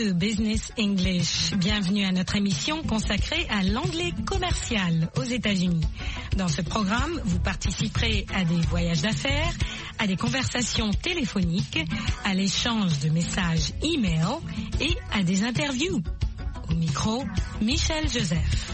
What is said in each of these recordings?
to Business English. Bienvenue à notre émission consacrée à l'anglais commercial aux États-Unis. Dans ce programme, vous participerez à des voyages d'affaires, à des conversations téléphoniques, à l'échange de messages e-mail et à des interviews. Au micro, Michel Joseph.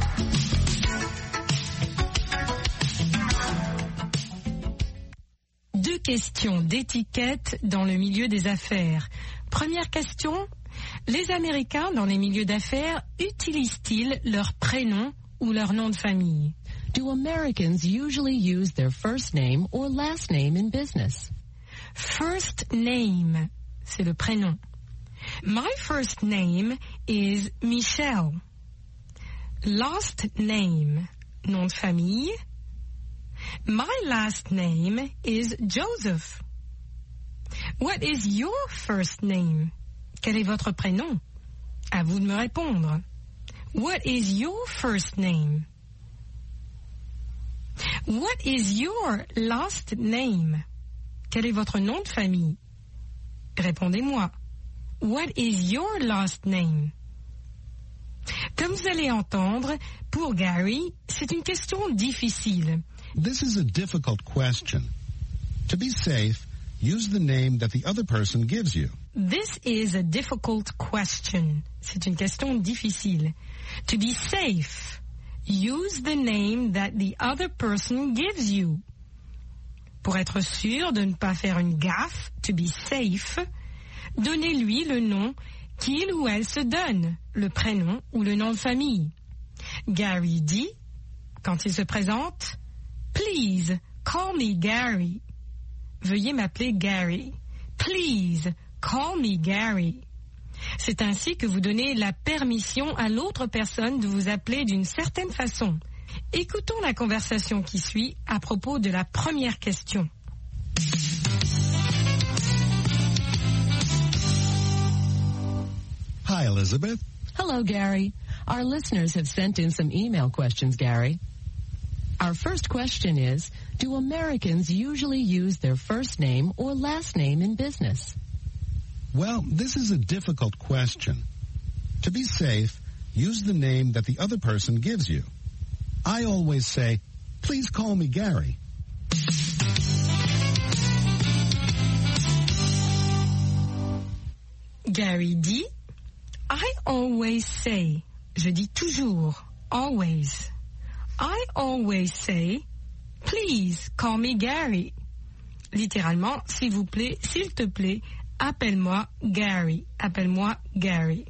Deux questions d'étiquette dans le milieu des affaires. Première question, les Américains dans les milieux d'affaires utilisent-ils leur prénom ou leur nom de famille? Do Americans usually use their first name or last name in business? First name, c'est le prénom. My first name is Michelle. Last name, nom de famille. My last name is Joseph. What is your first name? Quel est votre prénom? À vous de me répondre. What is your first name? What is your last name? Quel est votre nom de famille? Répondez-moi. What is your last name? Comme vous allez entendre, pour Gary, c'est une question difficile. This is a difficult question. To be safe, use the name that the other person gives you. This is a difficult question. C'est une question difficile. To be safe, use the name that the other person gives you. Pour être sûr de ne pas faire une gaffe, to be safe, donnez-lui le nom qu'il ou elle se donne, le prénom ou le nom de famille. Gary dit, quand il se présente, Please, call me Gary. Veuillez m'appeler Gary. Please, call me Gary. C'est ainsi que vous donnez la permission à l'autre personne de vous appeler d'une certaine façon. Écoutons la conversation qui suit à propos de la première question. Hi, Elizabeth. Hello, Gary. Our listeners have sent in some email questions, Gary. Our first question is, do Americans usually use their first name or last name in business? Well, this is a difficult question. To be safe, use the name that the other person gives you. I always say, please call me Gary. Gary dit, I always say, je dis toujours, always. I always say, please call me Gary. Littéralement, s'il vous plaît, s'il te plaît, appelle-moi Gary. Appelle-moi Gary.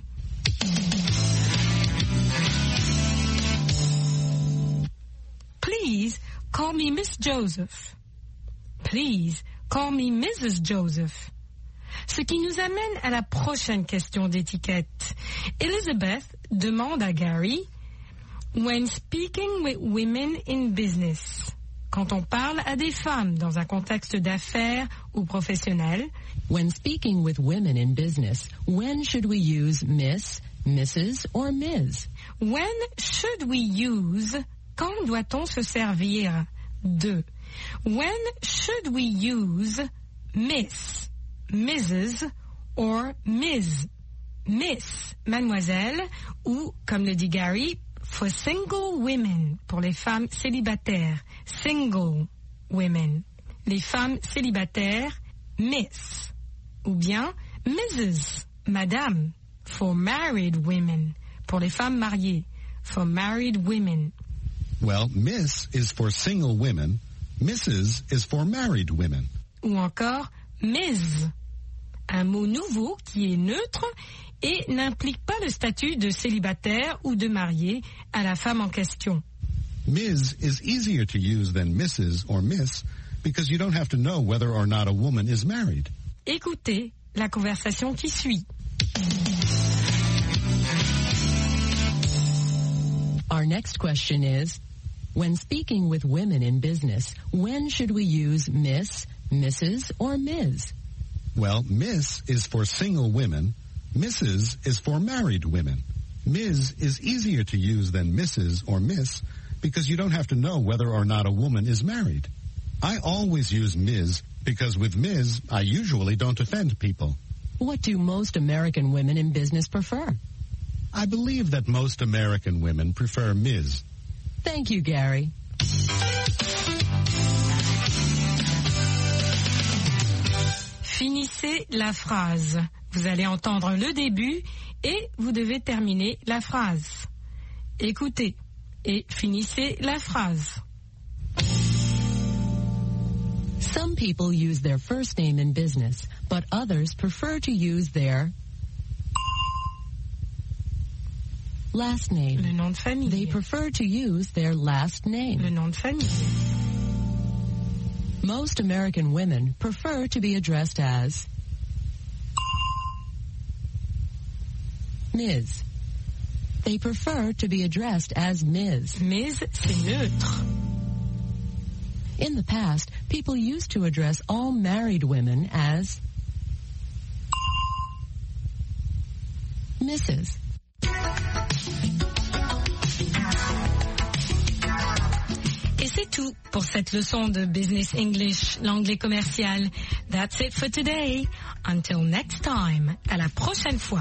Please call me Miss Joseph. Please call me Mrs. Joseph. Ce qui nous amène à la prochaine question d'étiquette. Elizabeth demande à Gary, when speaking with women in business, quand on parle à des femmes dans un contexte d'affaires ou professionnel, when speaking with women in business, when should we use Miss, Mrs. or Ms? When should we use, quand doit-on se servir de? When should we use Miss, Mrs. or Ms? Miss, mademoiselle, ou, comme le dit Gary, for single women, pour les femmes célibataires, single women. Les femmes célibataires, Miss. Ou bien Mrs, madame, for married women, pour les femmes mariées, for married women. Well, Miss is for single women, Mrs. is for married women. Ou encore Ms, un mot nouveau qui est neutre et n'implique pas le statut de célibataire ou de marié à la femme en question. Ms. is easier to use than Mrs. or Miss because you don't have to know whether or not a woman is married. Écoutez la conversation qui suit. Our next question is, when speaking with women in business, when should we use Miss, Mrs. or Ms? Well, Miss is for single women, Mrs. is for married women. Ms. is easier to use than Mrs. or Miss because you don't have to know whether or not a woman is married. I always use Ms. because with Ms. I usually don't offend people. What do most American women in business prefer? I believe that most American women prefer Ms. Thank you, Gary. Finissez la phrase. Vous allez entendre le début et vous devez terminer la phrase. Écoutez et finissez la phrase. Some people use their first name in business, but others prefer to use their last name. Le nom de famille. They prefer to use their last name. Le nom de famille. Most American women prefer to be addressed as Ms. They prefer to be addressed as Ms. Ms, c'est neutre. In the past, people used to address all married women as Mrs. Et c'est tout pour cette leçon de Business English, l'anglais commercial. That's it for today. Until next time. À la prochaine fois.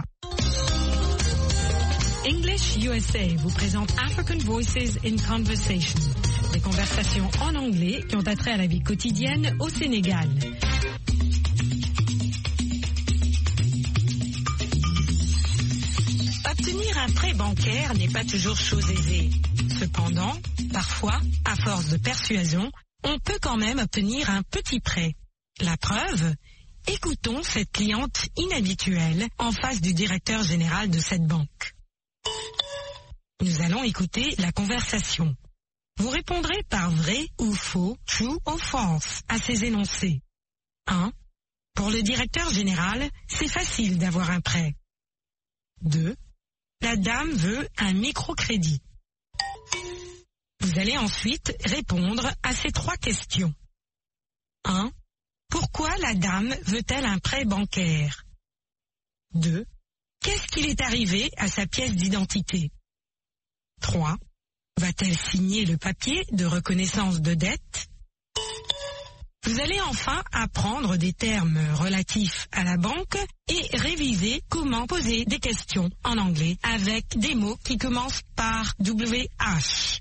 English USA vous présente African Voices in Conversation. Des conversations en anglais qui ont attrait à la vie quotidienne au Sénégal. Obtenir un prêt bancaire n'est pas toujours chose aisée. Cependant, parfois, à force de persuasion, on peut quand même obtenir un petit prêt. La preuve ? Écoutons cette cliente inhabituelle en face du directeur général de cette banque. Nous allons écouter la conversation. Vous répondrez par vrai ou faux, true ou false, à ces énoncés. 1. Pour le directeur général, c'est facile d'avoir un prêt. 2. La dame veut un microcrédit. Vous allez ensuite répondre à ces 3 questions. 1. Pourquoi la dame veut-elle un prêt bancaire? 2. Qu'est-ce qu'il est arrivé à sa pièce d'identité? 3. Va-t-elle signer le papier de reconnaissance de dette? Vous allez enfin apprendre des termes relatifs à la banque et réviser comment poser des questions en anglais avec des mots qui commencent par WH.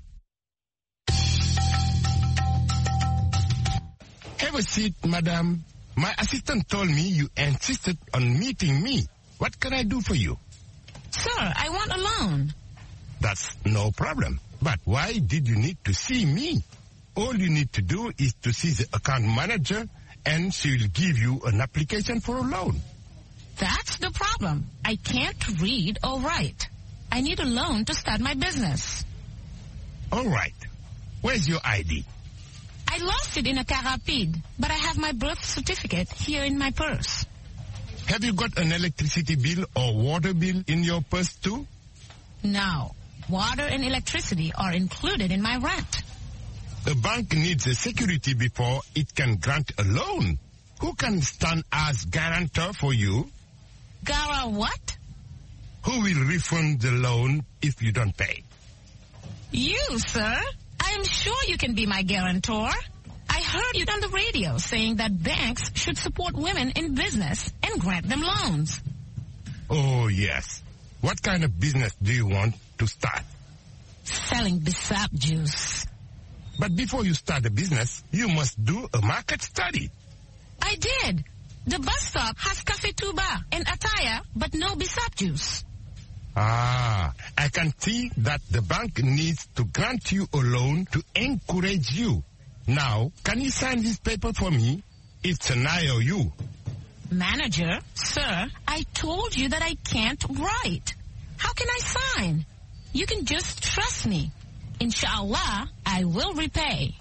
Have a seat, madam. My assistant told me you insisted on meeting me. What can I do for you? Sir, I want a loan. That's no problem. But why did you need to see me? All you need to do is to see the account manager and she will give you an application for a loan. That's the problem. I can't read or write. I need a loan to start my business. All right. Where's your ID? I lost it in a car rapide, but I have my birth certificate here in my purse. Have you got an electricity bill or water bill in your purse too? No. Water and electricity are included in my rent. The bank needs a security before it can grant a loan. Who can stand as guarantor for you? Gara what? Who will refund the loan if you don't pay? You, sir. I am sure you can be my guarantor. I heard you on the radio saying that banks should support women in business and grant them loans. Oh, yes. What kind of business do you want to start? Selling Bissap juice. But before you start a business, you must do a market study. I did. The bus stop has Cafe Tuba and Ataya, but no Bissap juice. Ah, I can see that the bank needs to grant you a loan to encourage you. Now, can you sign this paper for me? It's an IOU. Manager, sir, I told you that I can't write. How can I sign? You can just trust me. Inshallah, I will repay.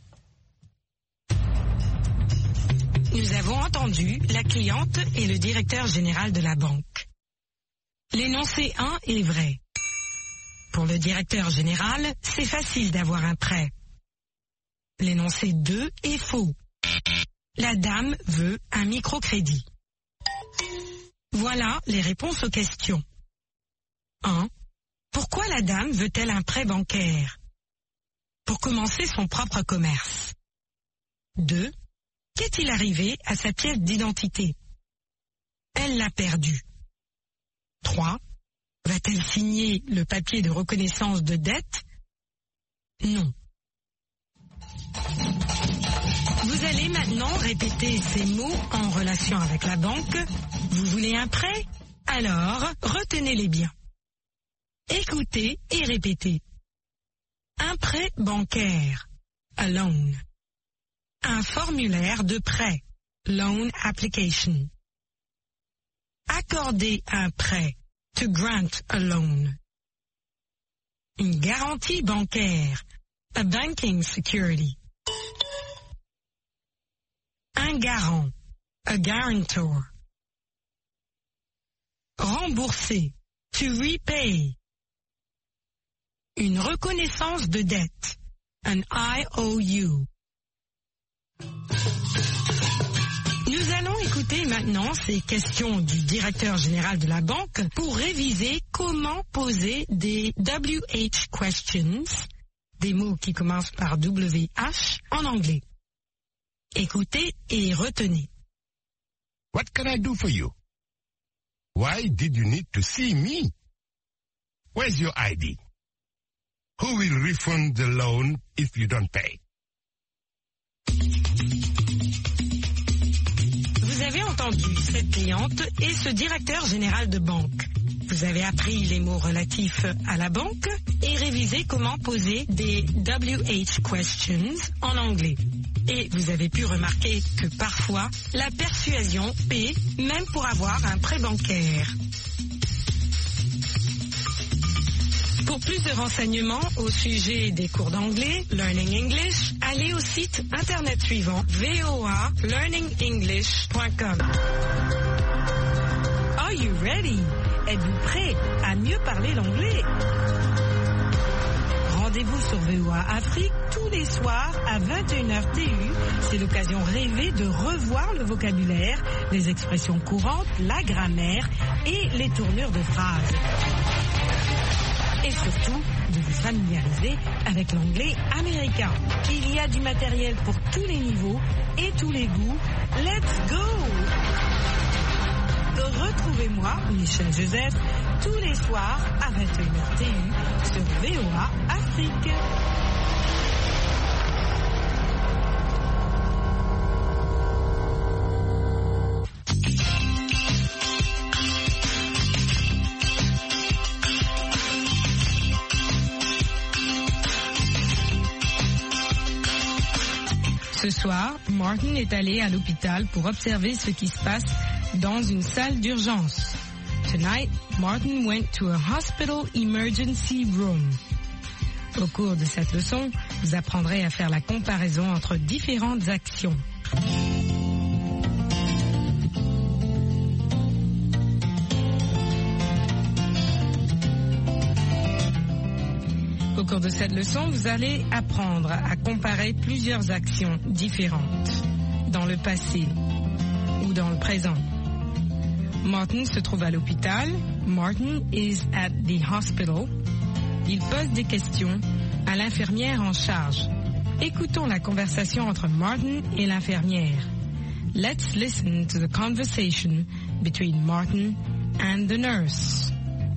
Nous avons entendu la cliente et le directeur général de la banque. L'énoncé 1 est vrai. Pour le directeur général, c'est facile d'avoir un prêt. L'énoncé 2 est faux. La dame veut un microcrédit. Voilà les réponses aux questions. 1. Pourquoi la dame veut-elle un prêt bancaire? Pour commencer son propre commerce. 2. Qu'est-il arrivé à sa pièce d'identité? Elle l'a perdu. 3. Va-t-elle signer le papier de reconnaissance de dette? Non. Vous allez maintenant répéter ces mots en relation avec la banque. Vous voulez un prêt? Alors, retenez-les bien. Écoutez et répétez. Un prêt bancaire, a loan. Un formulaire de prêt, loan application. Accorder un prêt, to grant a loan. Une garantie bancaire, a banking security. Un garant, a guarantor. Rembourser, to repay. Une reconnaissance de dette, an IOU. Nous allons écouter maintenant ces questions du directeur général de la banque pour réviser comment poser des WH questions, des mots qui commencent par WH en anglais. Écoutez et retenez. What can I do for you? Why did you need to see me? Where's your ID? Who will refund the loan if you don't pay? Vous avez entendu cette cliente et ce directeur général de banque. Vous avez appris les mots relatifs à la banque et révisé comment poser des WH questions en anglais. Et vous avez pu remarquer que parfois, la persuasion paie même pour avoir un prêt bancaire. Pour plus de renseignements au sujet des cours d'anglais, Learning English, allez au site internet suivant voalearningenglish.com. Are you ready? Êtes-vous prêt à mieux parler l'anglais? Rendez-vous sur VOA Afrique tous les soirs à 21h TU. C'est l'occasion rêvée de revoir le vocabulaire, les expressions courantes, la grammaire et les tournures de phrases. Et surtout, de vous familiariser avec l'anglais américain. Il y a du matériel pour tous les niveaux et tous les goûts. Let's go! Retrouvez-moi, Michel Joseph, tous les soirs à 21h TU sur VOA Afrique. Ce soir, Martin est allé à l'hôpital pour observer ce qui se passe dans une salle d'urgence. Tonight, Martin went to a hospital emergency room. Au cours de cette leçon, vous apprendrez à faire la comparaison entre différentes actions. Au cours de cette leçon, vous allez apprendre à comparer plusieurs actions différentes dans le passé ou dans le présent. Martin se trouve à l'hôpital. Martin is at the hospital. Il pose des questions à l'infirmière en charge. Écoutons la conversation entre Martin et l'infirmière. Let's listen to the conversation between Martin and the nurse.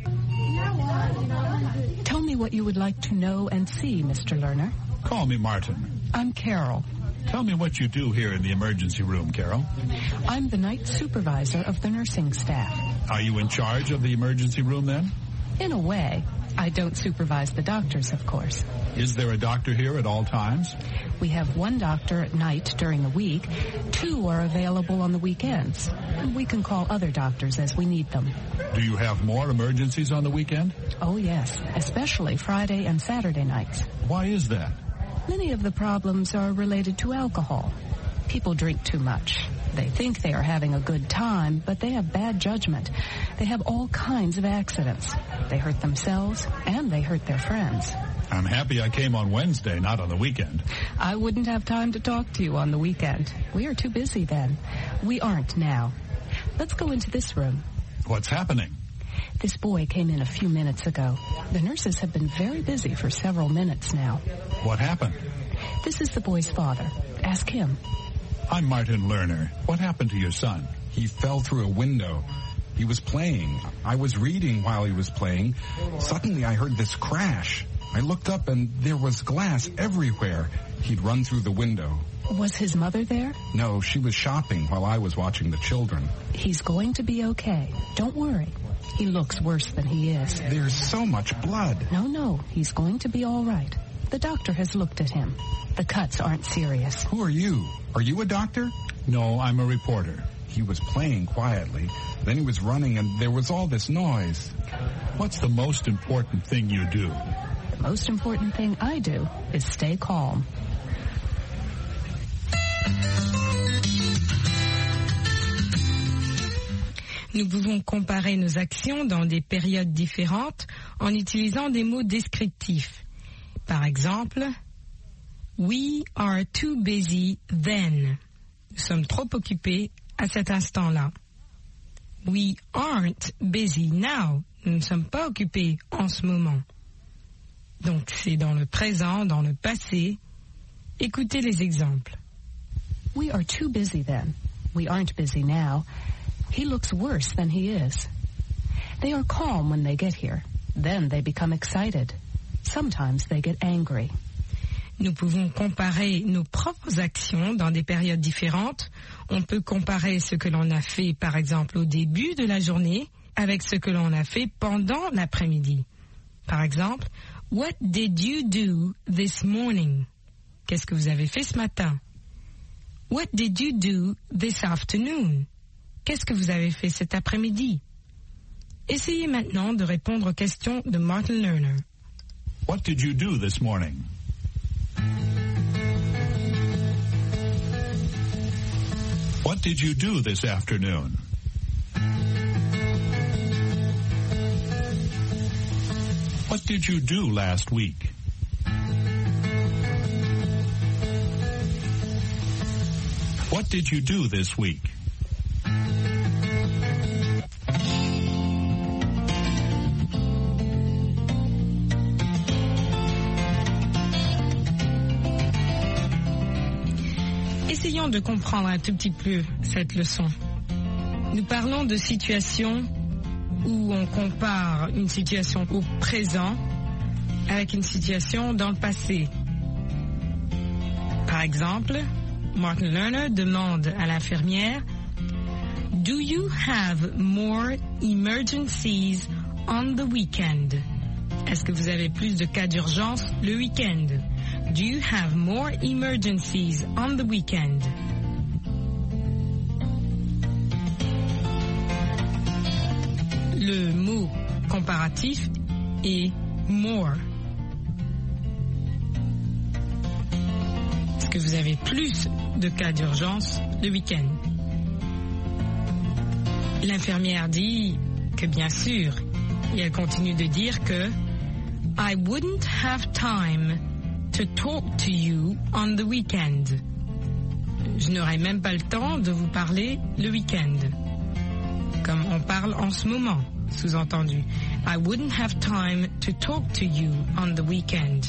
Tell me what you would like to know and see, Mr. Lerner. Call me Martin. I'm Carol. Tell me what you do here in the emergency room, Carol. I'm the night supervisor of the nursing staff. Are you in charge of the emergency room then? In a way. I don't supervise the doctors, of course. Is there a doctor here at all times? We have one doctor at night during the week. 2 are available on the weekends. We can call other doctors as we need them. Do you have more emergencies on the weekend? Oh, yes, especially Friday and Saturday nights. Why is that? Many of the problems are related to alcohol. People drink too much. They think they are having a good time, but they have bad judgment. They have all kinds of accidents. They hurt themselves, and they hurt their friends. I'm happy I came on Wednesday, not on the weekend. I wouldn't have time to talk to you on the weekend. We are too busy then. We aren't now. Let's go into this room. What's happening? This boy came in a few minutes ago. The nurses have been very busy for several minutes now. What happened? This is the boy's father. Ask him. I'm Martin Lerner. What happened to your son? He fell through a window. He was playing. I was reading while he was playing. Suddenly I heard this crash. I looked up and there was glass everywhere. He'd run through the window. Was his mother there? No, she was shopping while I was watching the children. He's going to be okay. Don't worry. He looks worse than he is. There's so much blood. No, he's going to be all right. The doctor has looked at him. The cuts aren't serious. Who are you? Are you a doctor? No, I'm a reporter. He was playing quietly. Then he was running and there was all this noise. What's the most important thing you do? The most important thing I do is stay calm. Nous pouvons comparer nos actions dans des périodes différentes en utilisant des mots descriptifs. Par exemple, we are too busy then. Nous sommes trop occupés à cet instant-là. We aren't busy now. Nous ne sommes pas occupés en ce moment. Donc c'est dans le présent, dans le passé. Écoutez les exemples. We are too busy then. We aren't busy now. He looks worse than he is. They are calm when they get here. Then they become excited. Sometimes they get angry. Nous pouvons comparer nos propres actions dans des périodes différentes. On peut comparer ce que l'on a fait, par exemple, au début de la journée avec ce que l'on a fait pendant l'après-midi. Par exemple, what did you do this morning? Qu'est-ce que vous avez fait ce matin? What did you do this afternoon? Qu'est-ce que vous avez fait cet après-midi? Essayez maintenant de répondre aux questions de Martin Lerner. What did you do this morning? What did you do this afternoon? What did you do last week? What did you do this week? Essayons de comprendre un tout petit peu cette leçon. Nous parlons de situations où on compare une situation au présent avec une situation dans le passé. Par exemple, Martin Lerner demande à l'infirmière « Do you have more emergencies on the weekend? » Est-ce que vous avez plus de cas d'urgence le week-end? Do you have more emergencies on the weekend? Le mot comparatif est more. Est-ce que vous avez plus de cas d'urgence le week-end? L'infirmière dit que bien sûr, et elle continue de dire que I wouldn't have time to talk to you on the weekend. Je n'aurai même pas le temps de vous parler le week-end. Comme on parle en ce moment, sous-entendu. I wouldn't have time to talk to you on the weekend.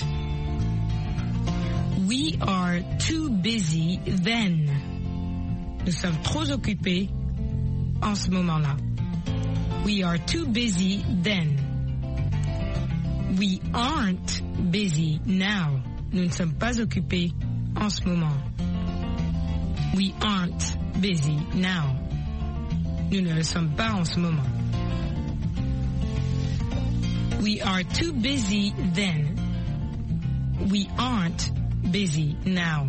We are too busy then. Nous sommes trop occupés en ce moment-là. We are too busy then. We aren't busy now. Nous ne sommes pas occupés en ce moment. We aren't busy now. Nous ne le sommes pas en ce moment. We are too busy then. We aren't busy now.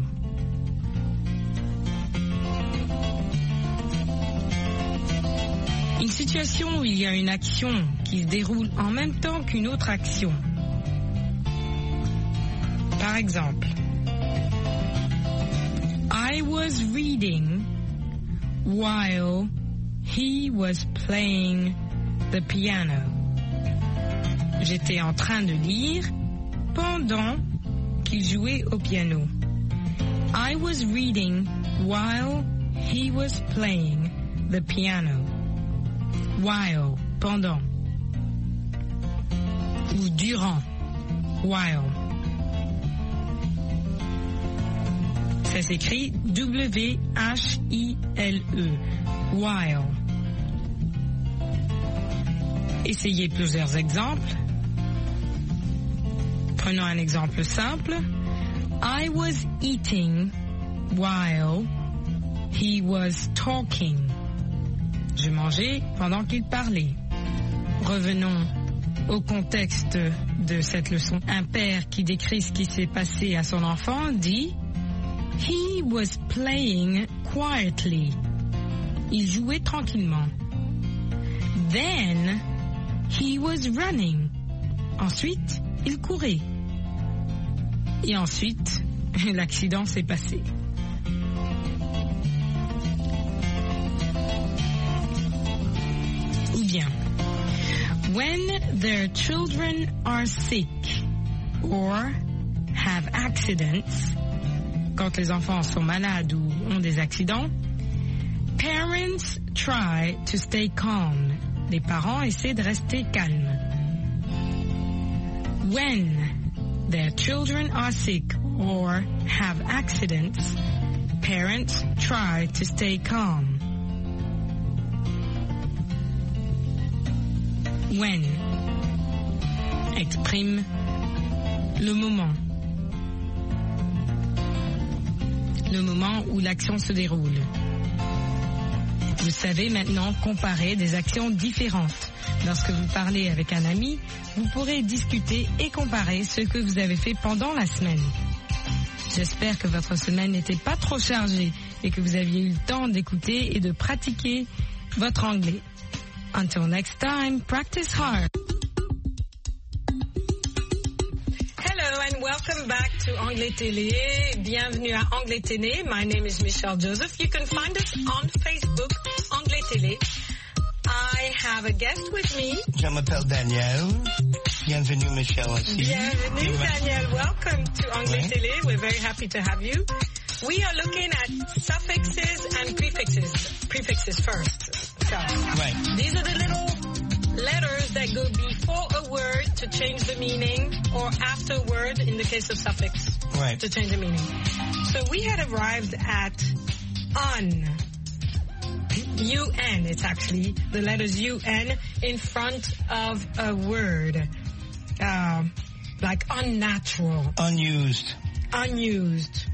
Une situation où il y a une action qui se déroule en même temps qu'une autre action. Par exemple, I was reading while he was playing the piano. J'étais en train de lire pendant qu'il jouait au piano. I was reading while he was playing the piano. While, pendant. Ou durant. While. Ça s'écrit W-H-I-L-E. while. Essayez plusieurs exemples. Prenons un exemple simple. I was eating while he was talking. Je mangeais pendant qu'il parlait. Revenons au contexte de cette leçon. Un père qui décrit ce qui s'est passé à son enfant dit He was playing quietly. Il jouait tranquillement. Then he was running. Ensuite, il courait. Et ensuite, l'accident s'est passé. Ou bien, when their children are sick or have accidents, quand les enfants sont malades ou ont des accidents, parents try to stay calm. Les parents essaient de rester calmes. When their children are sick or have accidents, parents try to stay calm. When exprime le moment. Le moment où l'action se déroule. Vous savez maintenant comparer des actions différentes. Lorsque vous parlez avec un ami, vous pourrez discuter et comparer ce que vous avez fait pendant la semaine. J'espère que votre semaine n'était pas trop chargée et que vous aviez eu le temps d'écouter et de pratiquer votre anglais. Until next time, practice hard. Hello and welcome back to Anglais Télé. Bienvenue à Anglais Télé. My name is Michelle Joseph. You can find us on Facebook, Anglais Télé. I have a guest with me. Je m'appelle Daniel. Bienvenue, Michelle. Bienvenue, Daniel. Welcome to Anglais Télé. We're very happy to have you. We are looking at suffixes and prefixes. Prefixes first. So, these are the little letters that go before a word to change the meaning, or after a word in the case of suffix to change the meaning. So we had arrived at un. UN, it's actually the letters UN in front of a word. Like unnatural. Unused. Unused.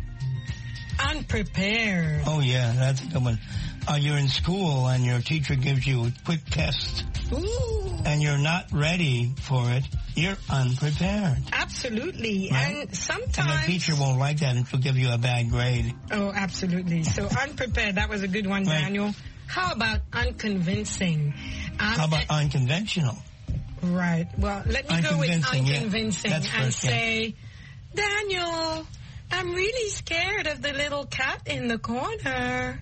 Unprepared. Oh yeah, that's a good one. You're in school and your teacher gives you a quick test. Ooh. And you're not ready for it. You're unprepared. Absolutely. Right? And sometimes... And the teacher won't like that and she'll give you a bad grade. Oh, absolutely. So unprepared, that was a good one, Daniel. How about unconvincing? How about unconventional? Right. Well, let me go with unconvincing and say, Daniel, I'm really scared of the little cat in the corner.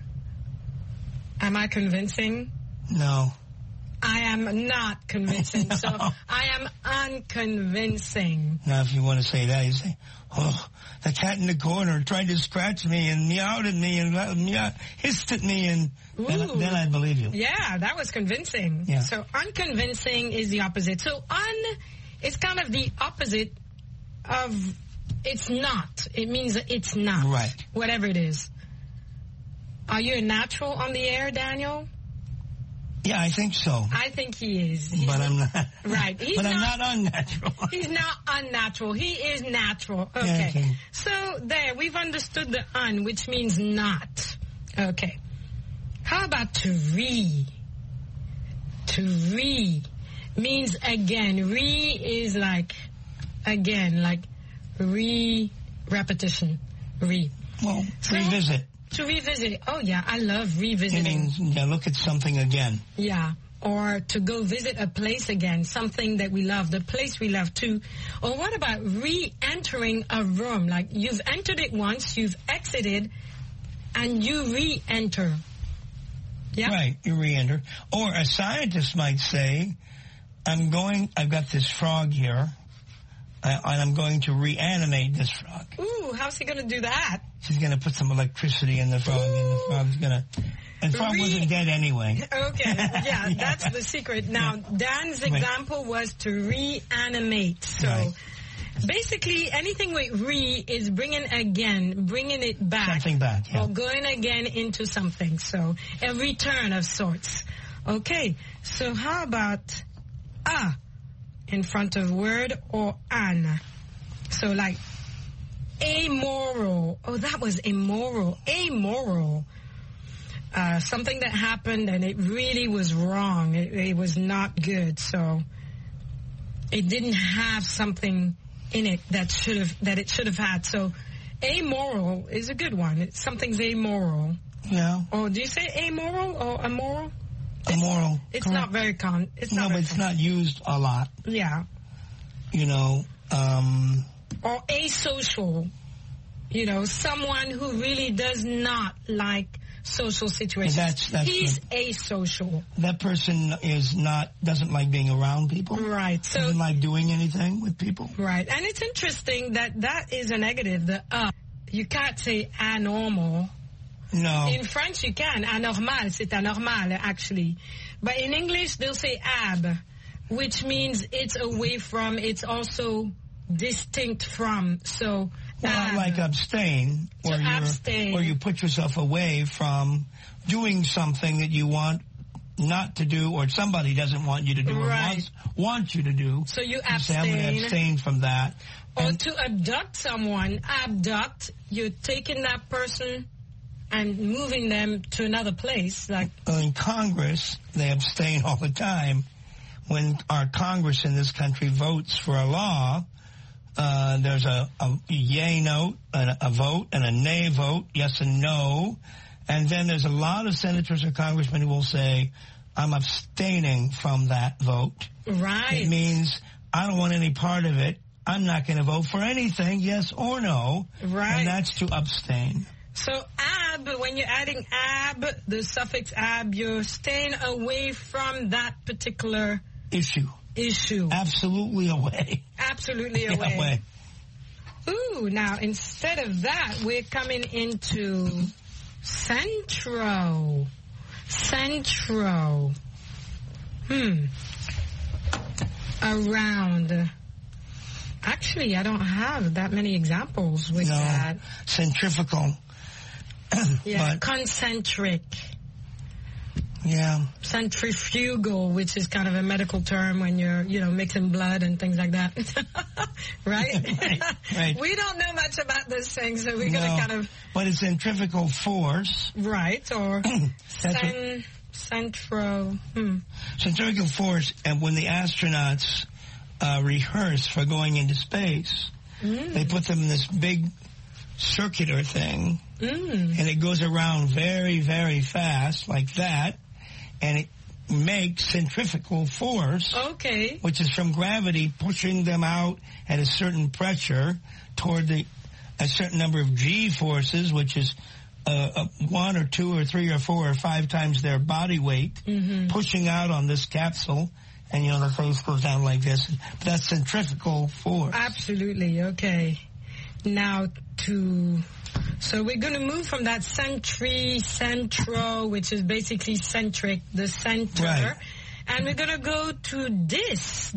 Am I convincing? No. I am not convincing. No. So I am unconvincing. Now, if you want to say that, you say, oh, the cat in the corner tried to scratch me and meowed at me and hissed at me, and then I believe you. Yeah, that was convincing. Yeah. So unconvincing is the opposite. So is kind of the opposite of it's not. It means it's not. Right. Whatever it is. Are you a natural on the air, Daniel? Yeah, I think so. I think he is. But I'm not. Right. I'm not unnatural. He's not unnatural. He is natural. Okay. So there, we've understood the un, which means not. Okay. How about to re? To re means again. Re is like again, like repetition. Re. Well, revisit. To revisit. Oh, yeah, I love revisiting. It means look at something again. Yeah, or to go visit a place again, something that we love, the place we love too. Or what about re-entering a room? Like you've entered it once, you've exited, and you re-enter. Yeah? Right, you re-enter. Or a scientist might say, I've got this frog here, and I'm going to reanimate this frog. Ooh, how's he going to do that? She's going to put some electricity in the frog, and the frog's going to... And the frog wasn't dead anyway. Okay, yeah, that's the secret. Now, Dan's example was to reanimate. So Basically, anything with re is bringing it back. Something back, yeah. Or going again into something. So, a return of sorts. Okay, so how about a in front of word or an? So like amoral. Oh, that was immoral. Amoral. Something that happened and it really was wrong. It was not good. So it didn't have something in it that it should have had. So amoral is a good one. Something's amoral. Yeah. Or do you say amoral or immoral? Immoral. It's not very common. But it's not used a lot. Yeah. You know. Or asocial. You know, someone who really does not like social situations. That's He's asocial. That person doesn't like being around people. Right. So doesn't like doing anything with people. Right. And it's interesting that is a negative. You can't say anormal. No. In French you can. Anormal, c'est anormal actually. But in English they'll say ab, which means it's away from, it's also distinct from. So like abstain, or you put yourself away from doing something that you want not to do, or somebody doesn't want you to do, right. or wants you to do. So you abstain. I'm going to abstain from that. Or to abduct someone, you're taking that person and moving them to another place. Like in Congress, they abstain all the time. When our Congress in this country votes for a law, there's a yay vote, and a vote, and a nay vote, yes and no. And then there's a lot of senators or congressmen who will say, I'm abstaining from that vote. Right. It means I don't want any part of it. I'm not going to vote for anything, yes or no. Right. And that's to abstain. So ab, when you're adding ab, the suffix ab, you're staying away from that particular issue. Absolutely away. Absolutely away. Ooh, now instead of that, we're coming into centro. Around. Actually, I don't have that many examples with that. Centrifugal. Yeah, concentric. Yeah. Centrifugal, which is kind of a medical term when you're, mixing blood and things like that. Right? Right. We don't know much about this thing, so we're going to kind of... But it's centrifugal force. Right, or centrifugal force, and when the astronauts rehearse for going into space, they put them in this big circular thing, and it goes around very, very fast, like that, and it makes centrifugal force, which is from gravity pushing them out at a certain pressure toward a certain number of G forces, which is 1 or 2 or 3 or 4 or 5 times their body weight, pushing out on this capsule, and the face goes down like this. That's centrifugal force. Absolutely. Okay. Now so we're going to move from that centro, which is basically centric, the center, right. And we're going to go to dis,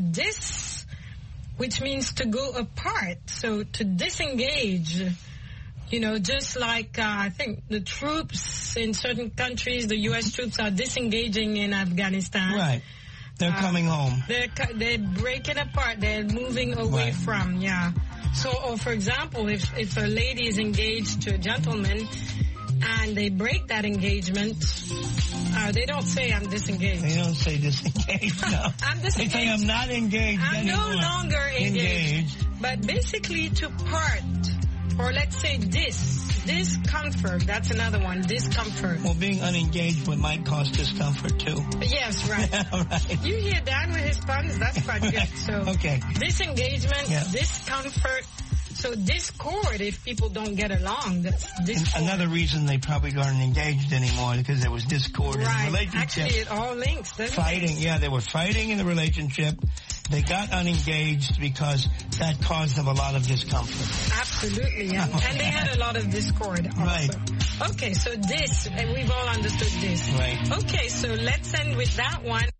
which means to go apart. So to disengage, just like I think the troops in certain countries, the U.S. troops are disengaging in Afghanistan. Right. They're coming home. They're breaking apart. They're moving away from, So, or for example, if a lady is engaged to a gentleman and they break that engagement, they don't say, I'm disengaged. They don't say disengaged, no. I'm disengaged. They say, I'm not engaged anymore. I'm no longer engaged. But basically to part, or let's say discomfort, that's another one, discomfort. Well, being unengaged might cause discomfort too. Yes, right. Right. You hear Dan with his puns, that's quite good. So, okay. Disengagement, discomfort. So discord, if people don't get along, that's discord. Another reason they probably aren't engaged anymore, because there was discord in the relationship. Actually, it all links, doesn't Fighting, it? they were fighting in the relationship. They got unengaged because that caused them a lot of discomfort. Absolutely, yeah. And they had a lot of discord also. Right. Okay, so we've all understood this. Right. Okay, so let's end with that one.